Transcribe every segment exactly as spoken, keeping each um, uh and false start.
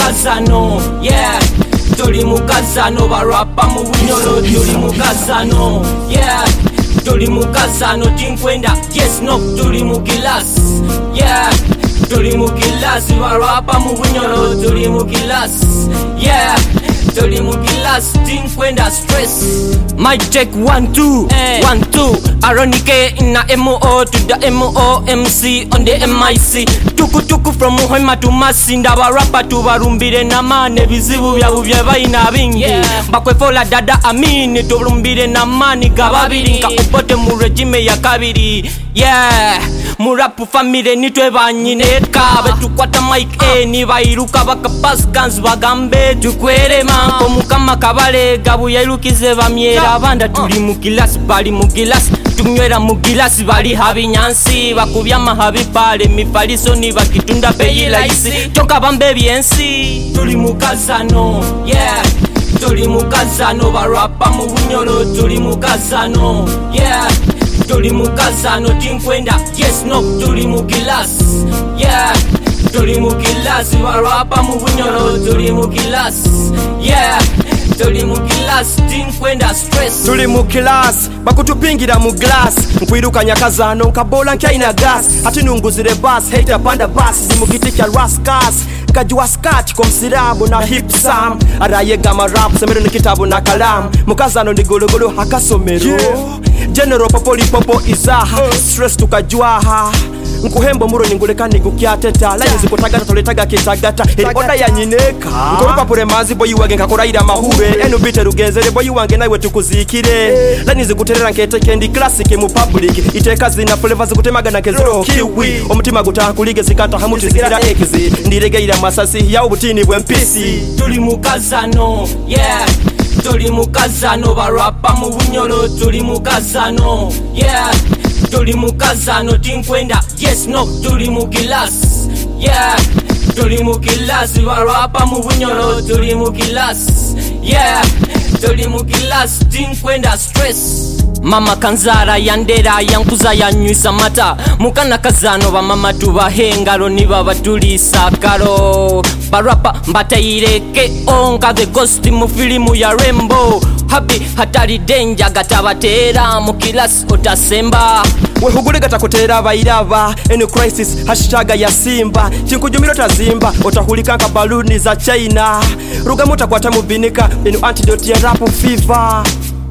mukazano, yeah. Tuli mukazano barapa mu bunyolo, tuli mukazano, yeah. Tuli mukazano tinkwenda, yes no, tuli mukilas, yeah. Tuli mukilas barapa mu bunyolo, tuli mukilas, yeah. Tuli mukilas tinkwenda stress. Mic check one two, hey. one two. Aronike in a M O to the M O M C on the M I C. Tuku tuku from Muhima to Masinda barapa to barumbire na mane bizibu bya bubye baina bingi. Bakwe fola dada amini to barumbire na mani gababiri nka upote mu regime ya kabiri. Yeah, murapu family nitwe banyine kabe tukwata mic e ni bairuka bakapass guns bagambe tukwere manko mukama kabale gabu yairukize bamyera abanda tuli mu class bali mu class tunywera mu glass bali habinyansi bakubya mahabi pale mifaliso ni bakitunda peyila isi toka bambe byensi tuli mukazano, yeah. Tuli mukazano barapa mu bunyolo, tuli mukazano, yeah. Tuli mukazano tinkwenda, yes no, tuli mukilas, yeah. Tuli mukilas barapa mu bunyolo, tuli mukilas, yeah. Tuli mukilas tinkwenda stress. Tuli mukilas bakutupingira mu glass nkwiruka nyakazano nkabola nkyaina gas ati nunguzire bus hater panda bus ndi mugiti kya raskas kajwa skat kwa msirabu na hip sam araye gama rap semero ni kitabu na kalamu mukazano ni gologolo hakasomero, yeah. General popoli popo izaha uh. Stress tukajwaha nkuhembo muro ningulekani gukyateta laini zikutagata toletaga kitagata eri oda yanyineka nkolupa pure mazi boyi wage nkakolaira mahure enu bite rugenzere boyi wange nawe tukuzikire laini zikuterera nkete kendi classic mu public iteka zina flavor zikutemaga na kezero kiwi omutima gutakulige zikata hamuti zikira ekizi ndiregeira masasi ya ubutini bwe mpisi tuli mukazano, yeah. Tuli mukazano barapa mu bunyolo, tuli mukazano, yeah. Tuli mukazano tinkwenda, yes no, tuli mukilas, yeah. Tuli mukilas barapa mu bunyolo, tuli mukilas, yeah. Tuli mukilas tinkwenda stress. Mama kanzara yandera yankuza yanywisa mata mukana kazano ba mama tubahengalo niba batulisa karo barapa mbatayireke onka the ghost mu filimu ya Rembo happy hatari danger gatabatera mu kilas otasemba we hugule gatakotera bayiraba any crisis hashtag ya simba chinkujumiro tazimba otahulika nka baluni za China rugamuta kwata mubinika enu antidote ya rap fever.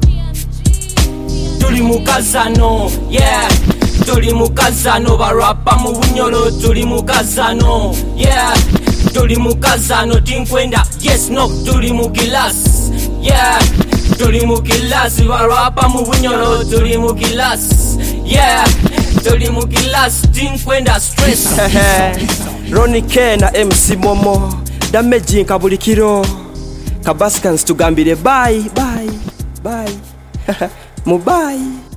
Tuli mukazano, yeah. Tuli mukazano barapa mu bunyolo, tuli mukazano, yeah. Tuli mukazano tinkwenda, yes no, tuli mukilas, yeah. Tuli mukilas barapa mu bunyolo, tuli mukilas, yeah. Tuli mukilas tinkwenda stress. Ronnie K na M C Momo damage nkabulikiro kabaskans tugambire bye bye bye Mubai.